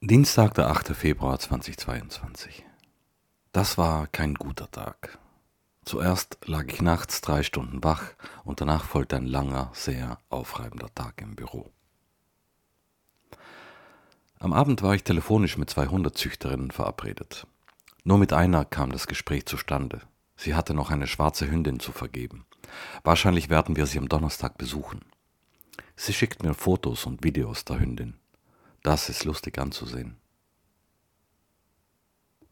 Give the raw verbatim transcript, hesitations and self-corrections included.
Dienstag, der achte Februar zweitausendzweiundzwanzig. Das war kein guter Tag. Zuerst lag ich nachts drei Stunden wach und danach folgte ein langer, sehr aufreibender Tag im Büro. Am Abend war ich telefonisch mit zwei Hundezüchterinnen verabredet. Nur mit einer kam das Gespräch zustande. Sie hatte noch eine schwarze Hündin zu vergeben. Wahrscheinlich werden wir sie am Donnerstag besuchen. Sie schickt mir Fotos und Videos der Hündin. Das ist lustig anzusehen.